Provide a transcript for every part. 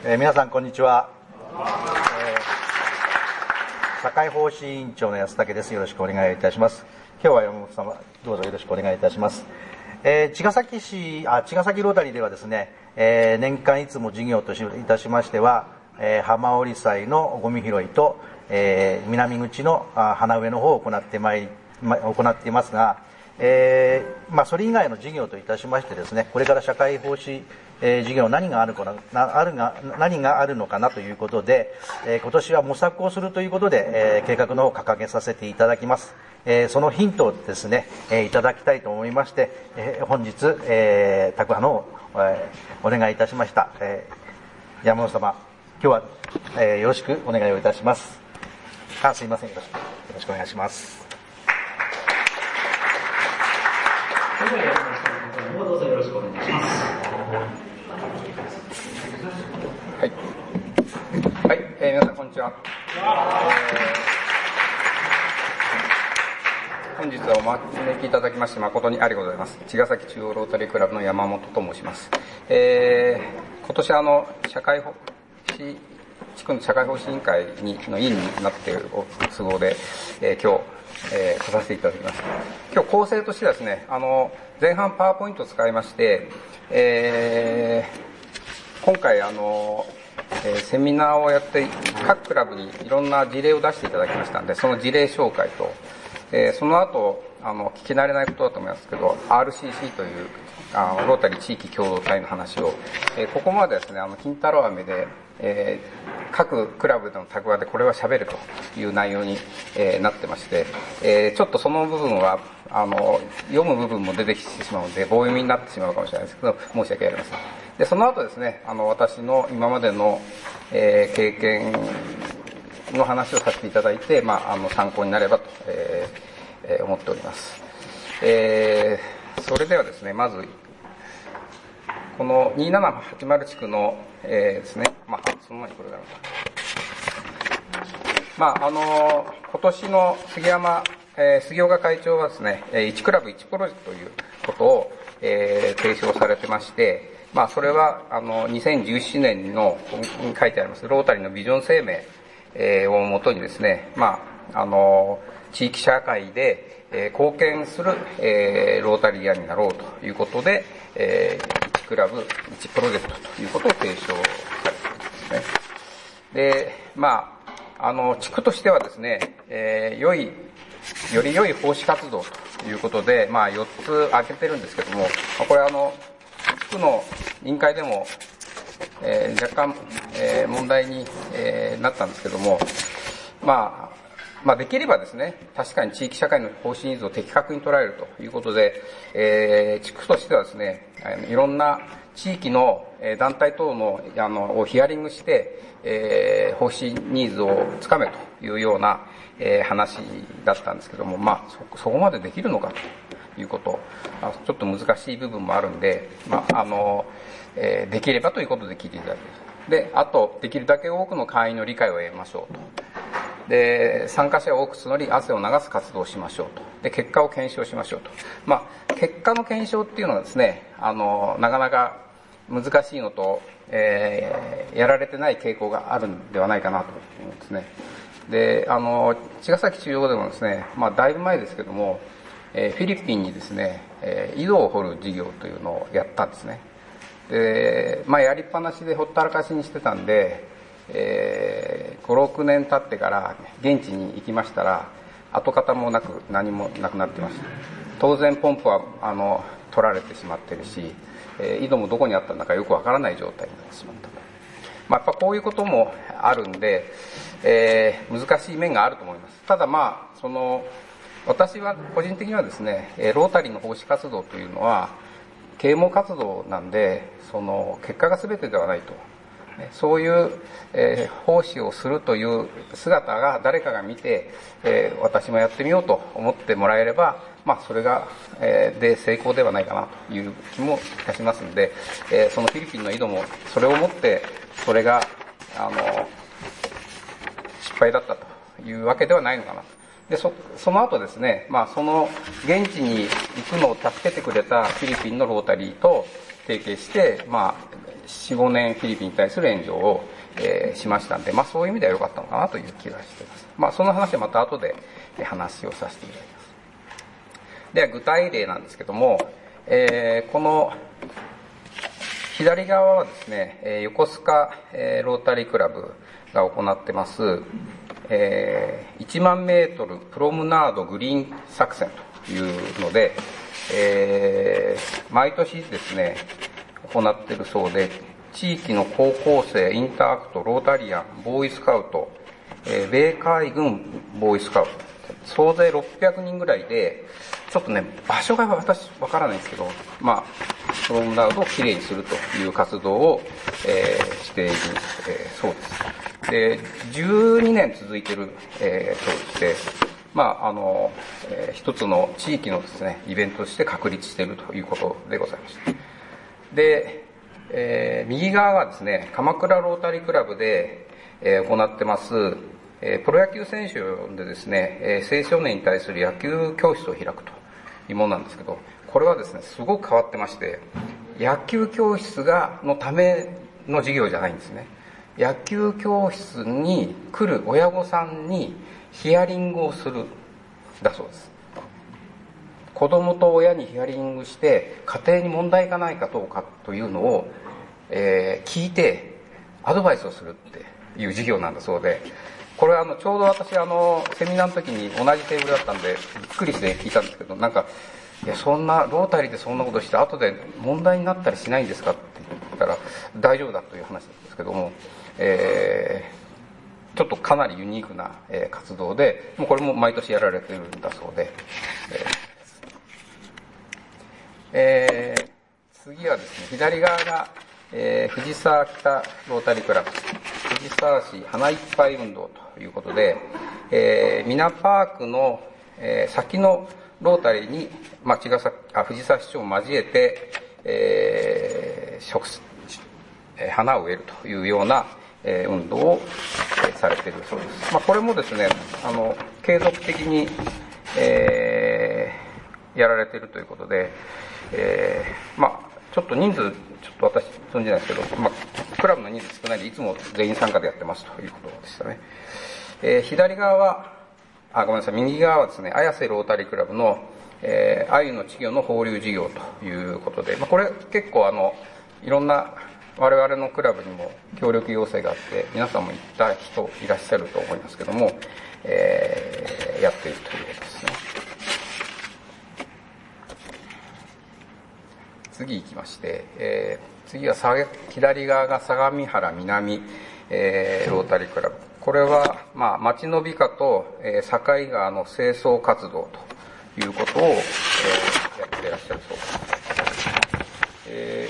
皆さんこんにちは。社会奉仕委員長の安武です。よろしくお願いいたします。今日は山本様どうぞよろしくお願いいたします。茅ヶ崎ロータリーではですね、年間いつも事業といたしましては、浜織祭のゴミ拾いと、南口の花植えの方を行っていますが、それ以外の事業といたしましてですね、これから社会奉仕事業何があるのかなということで、今年は模索をするということで、計画の方を掲げさせていただきます。そのヒントをですね、いただきたいと思いまして、本日、宅派のお願いいたしました。山本様、今日は、よろしくお願いをいたします。すいません、よろしくお願いします。 どうぞよろしくお願いします。 はい、皆さんこんにちは。本日はお招きいただきまして誠にありがとうございます。茅ヶ崎中央ロータリークラブの山本と申します。今年地区の社会奉仕委員会の委員になっている都合で、今日来させていただきます。今日構成としてですね、前半パワーポイントを使いまして、今回セミナーをやって各クラブにいろんな事例を出していただきましたので、その事例紹介と、その後聞き慣れないことだと思いますけど RCC というロータリー地域共同体の話を、ここまでですね金太郎飴で、各クラブのタグ話でこれは喋るという内容に、なってまして、ちょっとその部分は読む部分も出てきてしまうので棒読みになってしまうかもしれないですけど申し訳ありません。でその後ですね私の今までの、経験の話をさせていただいて、参考になればと、思っております。それではですねまずこの2780地区の、ですねその前にこれが今年の杉岡会長はですね1クラブ1プロジェクトということを、提唱されてまして、それは2017年のここに書いてありますロータリーのビジョン声明をもとにですね、地域社会で、貢献する、ロータリアになろうということで、1クラブ1プロジェクトということを提唱されているんですね。で、地区としてはですね、より良い奉仕活動ということで、4つ挙げてるんですけども、これ地区の委員会でも、若干、問題に、なったんですけども、できればですね、確かに地域社会の奉仕ニーズを的確に捉えるということで、地区としてはですね、いろんな地域の団体等のをヒアリングして、奉仕ニーズをつかめというような、話だったんですけども、そこまでできるのかということ、ちょっと難しい部分もあるんで、できればということで聞いていただきます。で、あと、できるだけ多くの会員の理解を得ましょうと。で、参加者を多く募り、汗を流す活動をしましょうと。で、結果を検証しましょうと。結果の検証っていうのはですね、なかなか難しいのと、やられてない傾向があるんではないかなと思うんですね。で、茅ヶ崎中央でもですね、だいぶ前ですけども、フィリピンにですね、井戸を掘る事業というのをやったんですね。で、やりっぱなしでほったらかしにしてたんで、5、6年経ってから現地に行きましたら、跡形もなく何もなくなってました。当然ポンプは取られてしまってるし、井戸もどこにあったんだかよくわからない状態になってしまったと。やっぱこういうこともあるんで、難しい面があると思います。ただ私は個人的にはですね、ロータリーの奉仕活動というのは啓蒙活動なんで、結果が全てではないと。そういう、奉仕をするという姿が誰かが見て、私もやってみようと思ってもらえれば、それが、で成功ではないかなという気もいたしますので、そのフィリピンの井戸もそれをもってそれが失敗だったというわけではないのかなと。で、その後ですね、その現地に行くのを助けてくれたフィリピンのロータリーと提携して、 4、5年フィリピンに対する援助を、しましたんで、そういう意味では良かったのかなという気がしています。その話はまた後で話をさせていただきます。では具体例なんですけども、この左側はですね、横須賀、ロータリークラブが行ってます、1万メートルプロムナードグリーン作戦というので、毎年ですね、行っているそうで、地域の高校生、インターアクト、ロータリアン、ボーイスカウト、米海軍ボーイスカウト、総勢600人ぐらいで、ちょっとね、場所が私わからないんですけど、プロムナードをきれいにするという活動を、している、そうです。で、12年続いている、そうでして、一つの地域のですね、イベントとして確立しているということでございました。で、右側がですね、鎌倉ロータリークラブで、行ってます、プロ野球選手でですね、青少年に対する野球教室を開くというものなんですけど、これはですね、すごく変わってまして、野球教室のための授業じゃないんですね。野球教室に来る親御さんにヒアリングをするだそうです。子供と親にヒアリングして家庭に問題がないかどうかというのを、聞いてアドバイスをするっていう授業なんだそうで、これはちょうど私セミナーの時に同じテーブルだったんでびっくりして聞いたんですけど、そんなロータリーでそんなことして後で問題になったりしないんですかって言ったら大丈夫だという話なんですけども、ちょっとかなりユニークな、活動で、もうこれも毎年やられてるんだそうで、次はですね、左側が、藤沢北ロータリークラブ、藤沢市花いっぱい運動ということで、ミナパークの、先のロータリーに、藤沢市長を交えて、花を植えるというような、運動を、されているそうです。これもですね、継続的に、やられているということで、ちょっと人数、ちょっと私存じないですけど、クラブの人数少ないんで、いつも全員参加でやってますということでしたね。左側は、ごめんなさい、右側はですね、綾瀬ロータリークラブの、鮎の稚魚の放流事業ということで、これ結構いろんな我々のクラブにも協力要請があって、皆さんも行った人いらっしゃると思いますけども、やっているということですね。次行きまして、次は左側が相模原南、ロータリークラブ。これは、町の美化と、境川の清掃活動ということを、やっていらっしゃるそうです。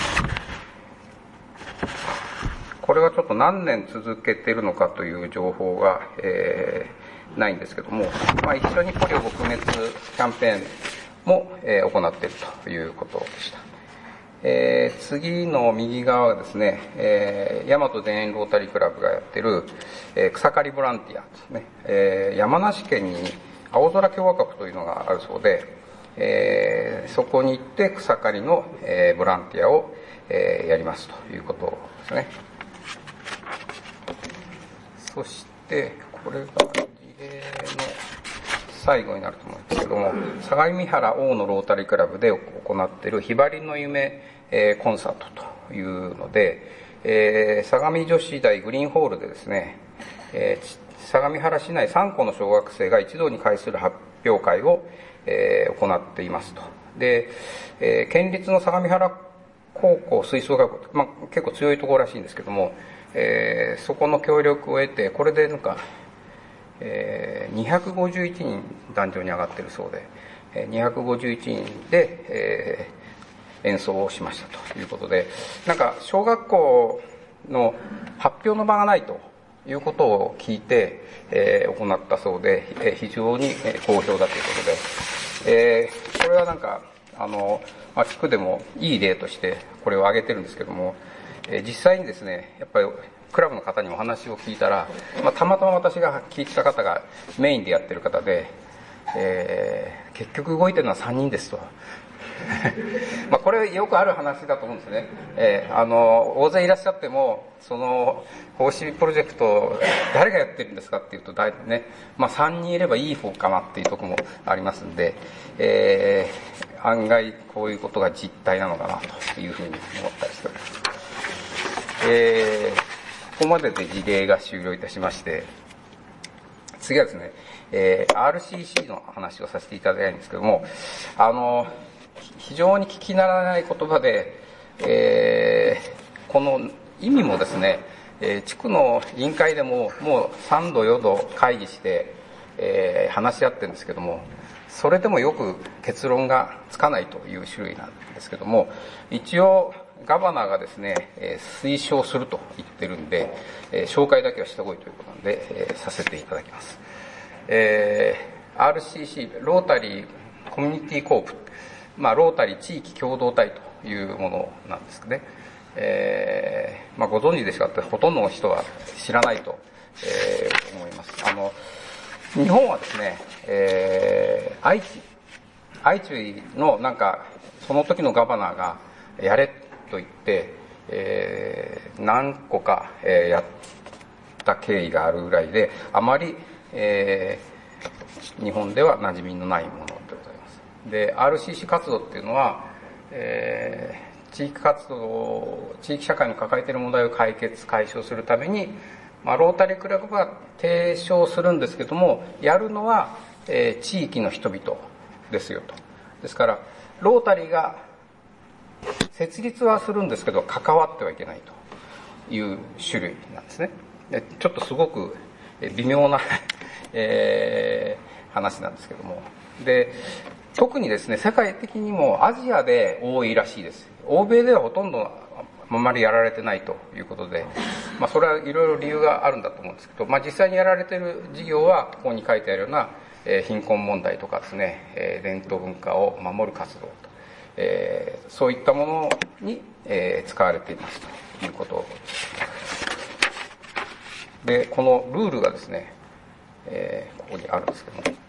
これはちょっと何年続けているのかという情報が、ないんですけども、一緒にポリオ撲滅キャンペーンも、行っているということでした。次の右側はですね、大和田園ロータリークラブがやっている、草刈りボランティアですね。山梨県に青空共和国というのがあるそうで、そこに行って草刈りの、ボランティアを、やりますということですね。そしてこれが事例の最後になると思うんですけども、相模原大野ロータリークラブで行っているひばりの夢、コンサートというので、相模女子大グリーンホールでですね、相模原市内3校の小学生が一堂に会する発表会を、行っていますと。で、県立の相模原高校吹奏楽部、結構強いところらしいんですけども、そこの協力を得て、これで251人壇上に上がっているそうで、251人で、演奏をしましたということで、小学校の発表の場がないということを聞いて、行ったそうで、非常に好評だということで、これは地区でもいい例としてこれを挙げてるんですけども、実際にですね、やっぱりクラブの方にお話を聞いたら、たまたま私が聞いた方がメインでやってる方で、結局動いてるのは3人ですとこれよくある話だと思うんですね。大勢いらっしゃっても、その奉仕プロジェクト誰がやってるんですかっていうとね、3人いればいい方かなっていうところもありますんで、案外こういうことが実態なのかなというふうに思ったりしております。ここまでで事例が終了いたしまして、次はですね、RCC の話をさせていただきたいんですけども、非常に聞き慣れない言葉で、この意味もですね、地区の委員会でももう3度4度会議して、話し合ってるんですけども、それでもよく結論がつかないという種類なんですけども、一応ガバナーがですね、推奨すると言ってるんで、紹介だけはしてこいということなんで、させていただきます。RCC、ロータリーコミュニティコープ、ロータリー地域共同体というものなんですね。ご存知でしょうかってほとんどの人は知らないと、思います。日本はですね、愛知のなんかその時のガバナーがやれと言って、何個か、やった経緯があるぐらいで、あまり、日本では馴染みのないものでございます。で RCC 活動っていうのは、地域社会の抱えている問題を解消するために、ロータリークラブが提唱するんですけども、やるのは、地域の人々ですよと。ですからロータリーが設立はするんですけど関わってはいけないという種類なんですね。でちょっとすごく微妙な話なんですけども、で特にですね、世界的にもアジアで多いらしいです。欧米ではほとんどあまりやられてないということで、それはいろいろ理由があるんだと思うんですけど、実際にやられている事業はここに書いてあるような、貧困問題とかですね、伝統文化を守る活動と、そういったものに、使われていますということで、このルールがですね、ここにあるんですけども、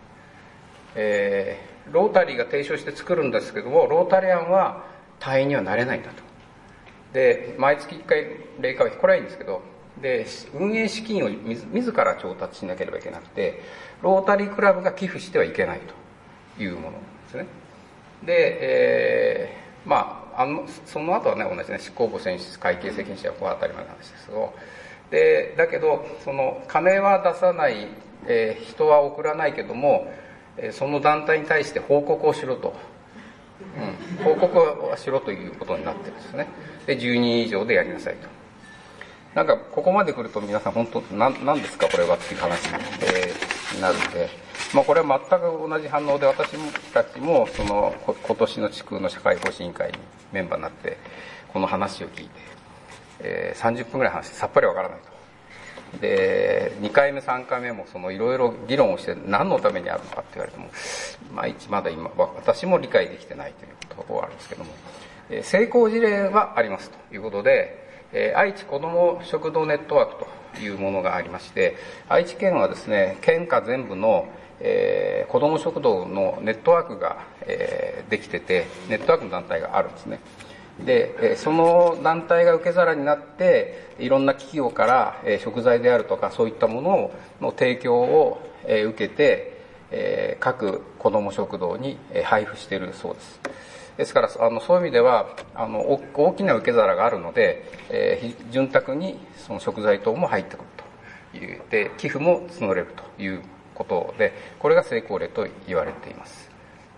ロータリーが提唱して作るんですけども、ロータリアンは会員にはなれないんだと。で毎月1回例会費、これはいいんですけど、で運営資金を自ら調達しなければいけなくて、ロータリークラブが寄付してはいけないというものですね。で、その後はね、同じね、執行部選出会計責任者はこう当たり前の話ですけど、でだけどその金は出さない、人は送らないけども、その団体に対して報告をしろと、報告はしろということになってるんですね。で10人以上でやりなさいと。なんかここまで来ると皆さん本当何ですかこれはっていう話になるので、これは全く同じ反応で、私たちもその今年の地区の社会奉仕委員会にメンバーになってこの話を聞いて、30分ぐらい話してさっぱりわからないと。で2回目3回目もいろいろ議論をして何のためにあるのかって言われても、まだ今私も理解できてないというところがあるんですけども、成功事例はありますということで、愛知子ども食堂ネットワークというものがありまして、愛知県はですね、県下全部の、子ども食堂のネットワークが、できてて、ネットワークの団体があるんですね。でその団体が受け皿になっていろんな企業から、食材であるとかそういったものの提供を、受けて、各子ども食堂に配布しているそうです。ですからそういう意味では大きな受け皿があるので、潤沢にその食材等も入ってくるというで、寄付も募れるということで、これが成功例と言われています。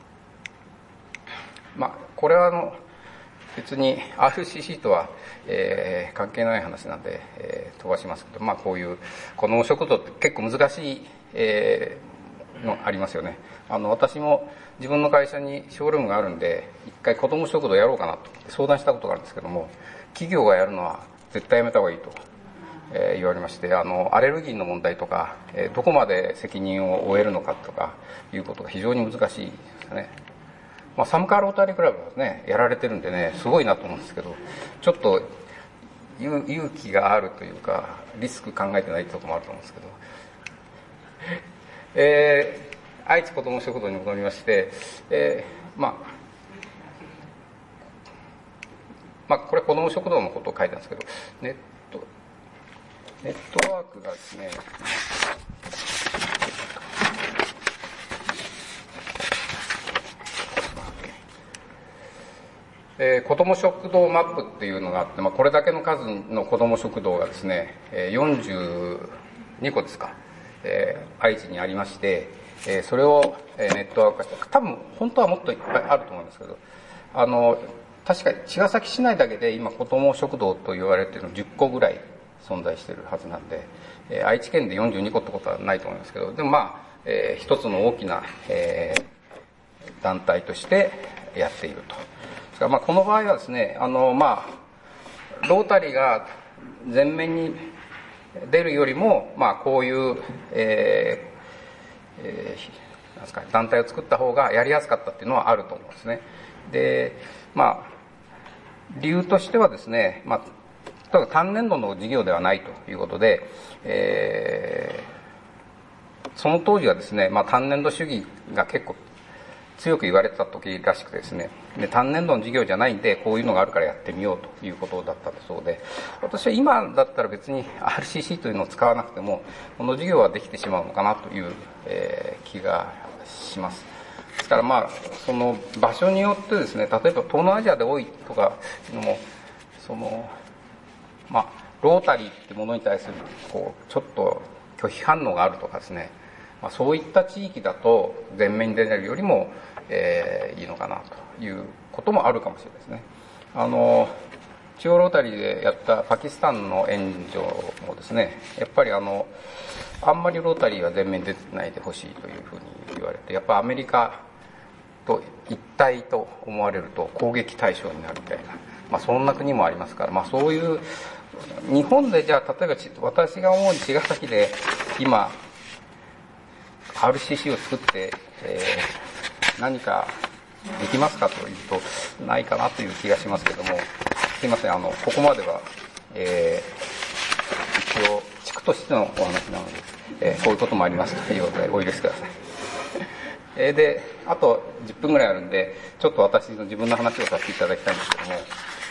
これは別に RCC とは、関係ない話なんで、飛ばしますけど、こういう子ども食堂って結構難しい、のありますよね。私も自分の会社にショールームがあるんで、一回子ども食堂やろうかなと相談したことがあるんですけども、企業がやるのは絶対やめた方がいいと、言われまして、アレルギーの問題とか、どこまで責任を負えるのかとかいうことが非常に難しいですね。寒川ロータリークラブはね、やられてるんでね、すごいなと思うんですけど、ちょっと勇気があるというか、リスク考えてないところもあると思うんですけど、愛知子ども食堂に戻りまして、 これ子ども食堂のことを書いてあるんですけど、ネットワークがですね、子ども食堂マップっていうのがあって、これだけの数の子ども食堂がですね、42個ですか、愛知にありまして、それをネットワーク化して、多分本当はもっといっぱいあると思うんですけど、確かに茅ヶ崎市内だけで今子ども食堂と言われているの10個ぐらい存在しているはずなんで、愛知県で42個ってことはないと思いますけど、でも一つの大きな、団体としてやっていると。この場合はですね、ロータリーが前面に出るよりも、こういう、なんですか、団体を作った方がやりやすかったっていうのはあると思うんですね。で、理由としてはですね、例えば単年度の事業ではないということで、その当時はですね、単年度主義が結構強く言われてた時らしくてですね、で単年度の事業じゃないんでこういうのがあるからやってみようということだったそうで、私は今だったら別に RCC というのを使わなくてもこの事業はできてしまうのかなという、気がします。ですからその場所によってですね、例えば東南アジアで多いとかいうのもロータリーってものに対するちょっと拒否反応があるとかですね、そういった地域だと前面に出るよりも、いいのかなということもあるかもしれないですね。中央ロータリーでやったパキスタンの援助もですね、やっぱりあんまりロータリーは前面に出てないでほしいというふうに言われて、やっぱアメリカと一体と思われると攻撃対象になるみたいな、そんな国もありますから、そういう日本でじゃあ例えば私が思うに茅ヶ崎で今RCC を作って、何かできますかというとないかなという気がしますけども、すいません、ここまでは、一応地区としてのお話なので、こういうこともありますということでお許しください。で、あと10分ぐらいあるんで、ちょっと私の自分の話をさせていただきたいんですけども、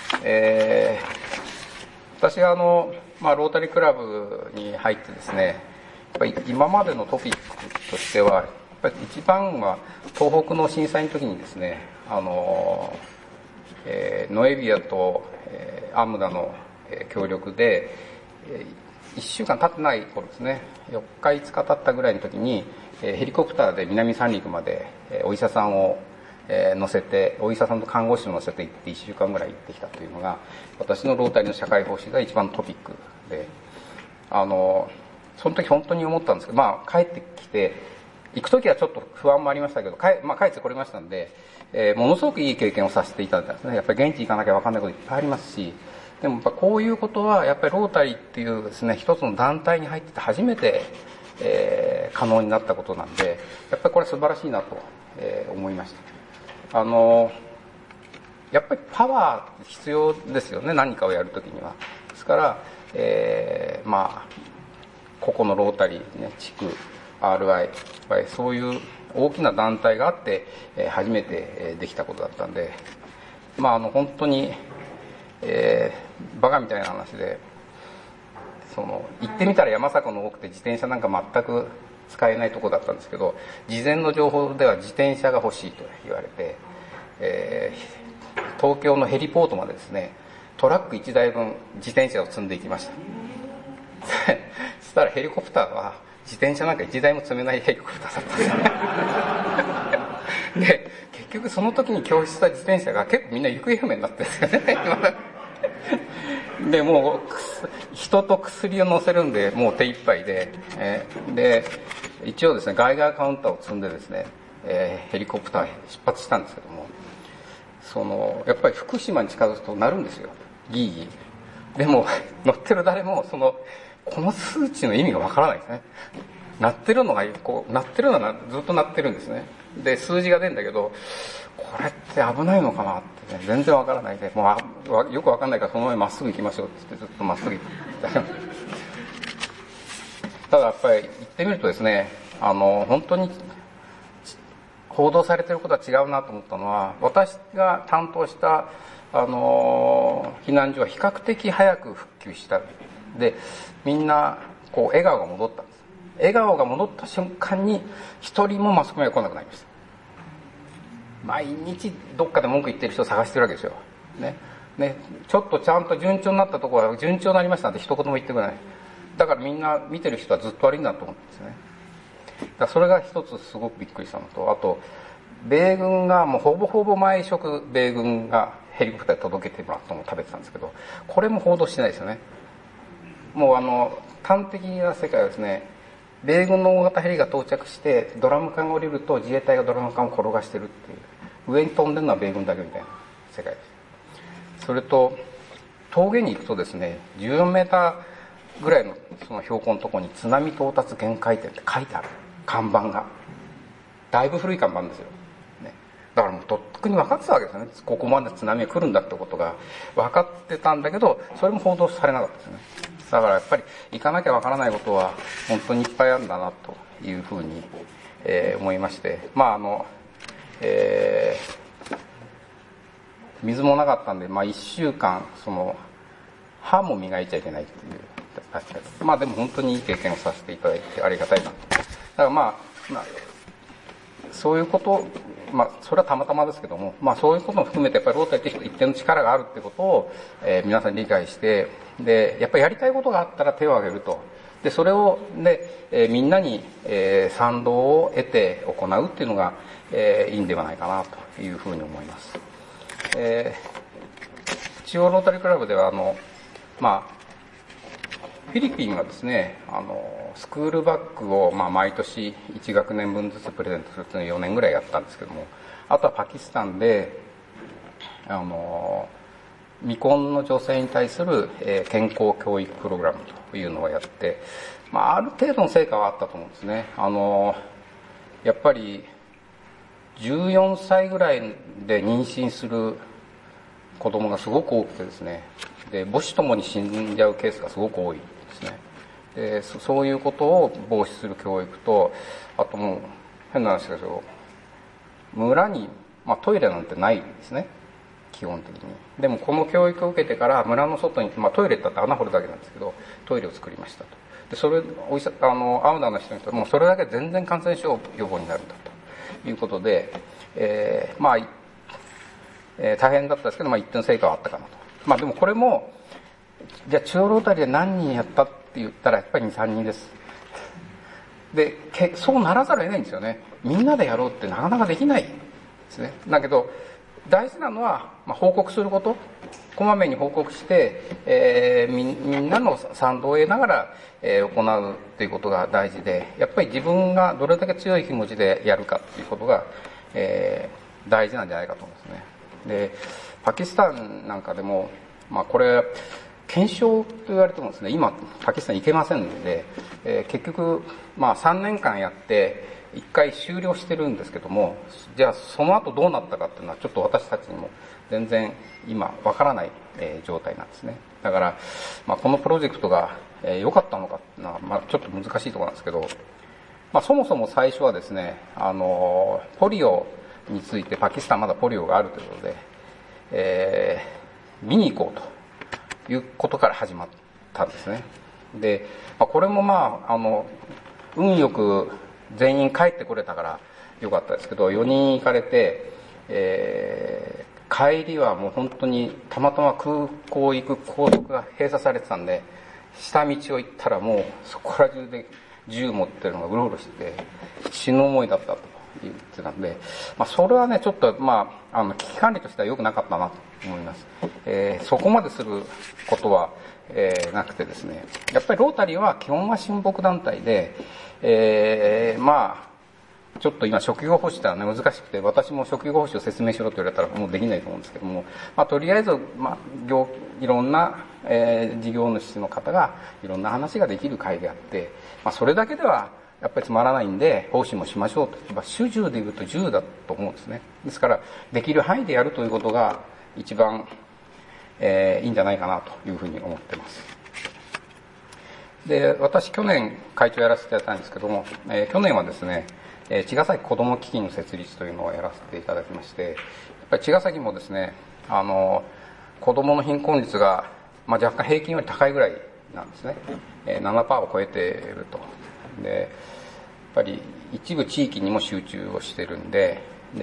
私がロータリークラブに入ってですね、やっぱり今までのトピックとしては、やっぱり一番は東北の震災の時にですね、ノエビアと、アムダの、協力で、1週間経ってない頃ですね、4日5日経ったぐらいの時に、ヘリコプターで南三陸まで、お医者さんを、乗せて、お医者さんと看護師を乗せて行って1週間ぐらい行ってきたというのが、私のロータリーの社会奉仕が一番トピックで、その時本当に思ったんですけど、帰ってきて、行く時はちょっと不安もありましたけど、帰ってこれましたんで、ものすごくいい経験をさせていただいたんですね。やっぱり現地行かなきゃ分かんないこといっぱいありますし、でもやっぱこういうことは、やっぱりロータリーっていうですね、一つの団体に入ってて初めて、可能になったことなんで、やっぱりこれ素晴らしいなと、思いました。やっぱりパワー必要ですよね、何かをやるときには。ですから、ここのロータリーね、地区 RI、そういう大きな団体があって、初めてできたことだったんで、本当に、バカみたいな話で、行ってみたら山坂の多くて自転車なんか全く使えないとこだったんですけど、事前の情報では自転車が欲しいと言われて、東京のヘリポートまでですね、トラック1台分自転車を積んでいきました。そしたらヘリコプターは自転車なんか1台も積めないヘリコプターだったんですね。で、結局その時に教出した自転車が結構みんな行方不明になってるんですよね。で、もう人と薬を乗せるんでもう手一杯で、で一応ですね、ガイガーカウンターを積んでですね、ヘリコプターへ出発したんですけども、やっぱり福島に近づくとなるんですよ、ギーギー。でも乗ってる誰もこの数値の意味がわからないですね。鳴ってるのが鳴ってるのはずっと鳴ってるんですね。で、数字が出るんだけど、これって危ないのかなってね、全然わからないで、もうよくわかんないからその前まっすぐ行きましょうって言ってずっとまっすぐ行った。ただやっぱり行ってみるとですね、本当に報道されてることは違うなと思ったのは、私が担当した避難所は比較的早く復旧した。で、みんなこう笑顔が戻ったんです。笑顔が戻った瞬間に一人もマスコミが来なくなりました。毎日どっかで文句言ってる人を探してるわけですよ。ね、ちょっとちゃんと順調になったところは順調になりましたなんて一言も言ってくれない。だからみんな見てる人はずっと悪いんだと思うんですね。だからそれが一つすごくびっくりしたのと、あと米軍がもうほぼほぼ毎食米軍がヘリコプターで届けてもらったのを食べてたんですけど、これも報道してないですよね。もう端的な世界はですね、米軍の大型ヘリが到着してドラム缶が降りると自衛隊がドラム缶を転がしてるっていう、上に飛んでるのは米軍だけみたいな世界です。それと峠に行くとですね、14メーターぐらいのその標高のところに津波到達限界点って書いてある看板が、だいぶ古い看板ですよ、ね、だからもうとっくに分かってたわけですよね。ここまで津波が来るんだってことが分かってたんだけど、それも報道されなかったですよね。だからやっぱり行かなきゃ分からないことは本当にいっぱいあるんだなというふうに、思いまして、水もなかったんで、1週間歯も磨いちゃいけないっていう確かにでも本当にいい経験をさせていただいてありがたいなと。だからそういうこと、それはたまたまですけども、そういうことも含めてやっぱりロータリーって一定の力があるってことを、皆さんに理解して、でやっぱりやりたいことがあったら手を挙げると。でそれをみんなに、賛同を得て行うっていうのが、いいんではないかなというふうに思います。中央ロータリークラブではフィリピンがですね、スクールバッグを毎年1学年分ずつプレゼントするというのを4年ぐらいやったんですけども、あとはパキスタンで未婚の女性に対する、健康教育プログラムというのをやって、ある程度の成果はあったと思うんですね。やっぱり14歳ぐらいで妊娠する子供がすごく多くてですね、で母子ともに死んじゃうケースがすごく多いですね。でそういうことを防止する教育と、あともう変な話ですけど、村に、トイレなんてないんですね、基本的に。でもこの教育を受けてから村の外に、トイレだって穴掘るだけなんですけどトイレを作りましたと。でそれアウナの人にとってもうそれだけで全然感染症予防になるんだということで、大変だったんですけど、一定の成果はあったかなと。でもこれもじゃあ中央ロータリーで何人やったって言ったらやっぱり 2,3 人です。でそうならざるを得ないんですよね。みんなでやろうってなかなかできないですね。だけど大事なのは、報告すること、こまめに報告して、みんなの賛同を得ながら、行うということが大事で、やっぱり自分がどれだけ強い気持ちでやるかということが、大事なんじゃないかと思うんですね。でパキスタンなんかでも、これ検証と言われてもですね、今パキスタン行けませんので、結局、3年間やって1回終了してるんですけども、じゃあその後どうなったかっていうのはちょっと私たちにも全然今わからない、状態なんですね。だから、このプロジェクトが良かったのかっていうのは、ちょっと難しいところなんですけど、そもそも最初はですね、ポリオについて、パキスタンまだポリオがあるということで、見に行こうということから始まったんですね。で、これも運よく全員帰ってこれたからよかったですけど、4人行かれて、帰りはもう本当にたまたま空港行く高速が閉鎖されてたんで、下道を行ったらもうそこら中で銃持ってるのがうろうろしてて死ぬ思いだったと言ってたんで、それはねちょっと危機管理としては良くなかったなと思います。そこまですることは、なくてですね、やっぱりロータリーは基本は親睦団体で、ちょっと今職業報酬ってのは、難しくて、私も職業報酬を説明しろと言われたらもうできないと思うんですけども、とりあえず、いろんな、事業主の方がいろんな話ができる会であって、それだけではやっぱりつまらないんで報酬もしましょうと。主従でいうと10だと思うんですね。ですからできる範囲でやるということが一番、いいんじゃないかなというふうに思ってます。で、私去年会長やらせていただいたんですけども、去年はですね、茅ヶ崎子ども基金の設立というのをやらせていただきまして、やっぱり茅ヶ崎もですね、 子供の貧困率が、若干平均より高いぐらいなんですね。7% を超えていると。で、やっぱり一部地域にも集中をしてるんで、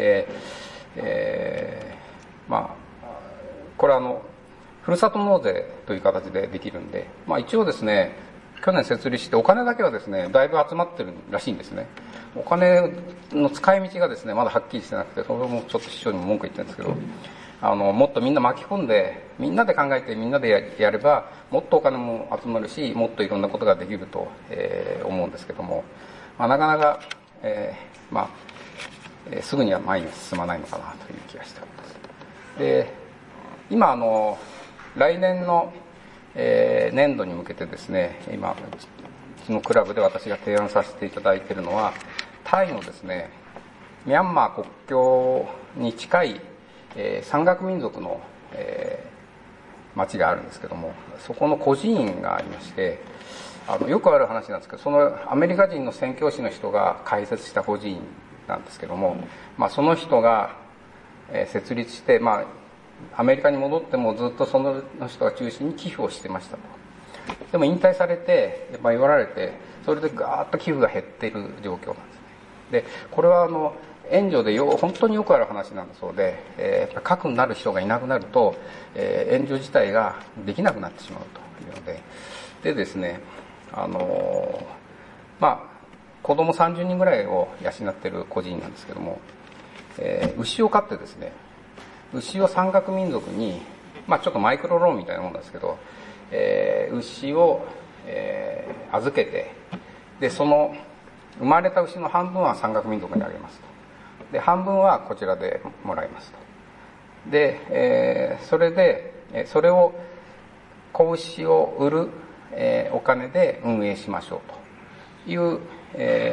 これはふるさと納税という形でできるんで、一応ですね、去年設立してお金だけはですね、だいぶ集まってるらしいんですね。お金の使い道がですね、まだはっきりしてなくて、それもちょっと市長にも文句言ってるんですけど、もっとみんな巻き込んで、みんなで考えてみんなでやれば、もっとお金も集まるし、もっといろんなことができると、思うんですけども、なかなか、すぐには前に進まないのかなという気がしております。で、今来年の、年度に向けてですね、今うちのクラブで私が提案させていただいているのは、タイのですね、ミャンマー国境に近い、山岳民族の、町があるんですけども、そこの孤児院がありまして、よくある話なんですけど、そのアメリカ人の宣教師の人が開設した孤児院なんですけども、その人が、設立して、アメリカに戻ってもずっとその人が中心に寄付をしてましたと。でも引退されて、弱られて、それでガーッと寄付が減っている状況なんですね。で、これは援助で本当によくある話なんだそうで、核になる人がいなくなると、援助自体ができなくなってしまうというので、でですね、子供30人ぐらいを養っている孤児院なんですけども、牛を飼ってですね、牛を山岳民族に、ちょっとマイクロローンみたいなもんですけど、牛を、預けて、で、その生まれた牛の半分は山岳民族にあげますと。で、半分はこちらでもらいますと。で、それを、子牛を売る、お金で運営しましょうという、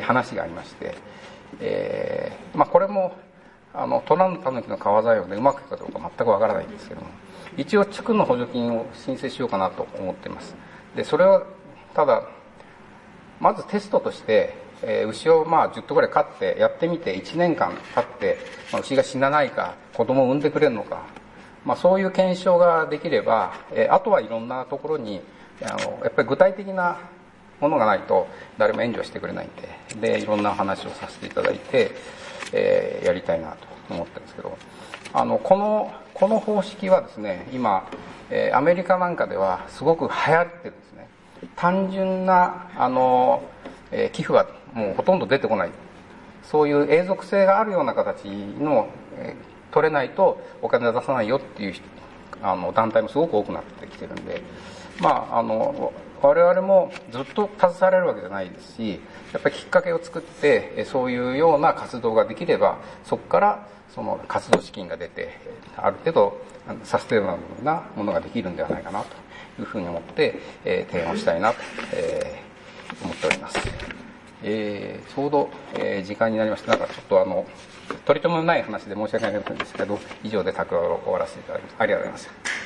話がありまして、これも虎の狸の皮材用でうまくいくかどうか全くわからないんですけども、一応地区の補助金を申請しようかなと思っています。で、それはただまずテストとして、牛を10頭ぐらい飼ってやってみて1年間経って、牛が死なないか子供を産んでくれるのか、そういう検証ができれば、あとはいろんなところにやっぱり具体的なものがないと誰も援助してくれないんで、いろんな話をさせていただいて、やりたいなと思ってるんですけど、この方式はですね、今、アメリカなんかではすごく流行ってるんですね。単純な寄付はもうほとんど出てこない、そういう永続性があるような形の、取れないとお金は出さないよっていう団体もすごく多くなってきてるんで、我々もずっと携われるわけじゃないですし、やっぱりきっかけを作ってそういうような活動ができれば、そこからその活動資金が出て、ある程度サステナブルなものができるんではないかなというふうに思って、提案したいなと、思っております。ちょうど、時間になりまして、ちょっと取り留めのない話で申し訳ないんですけど、以上で拓話を終わらせていただきます。ありがとうございました。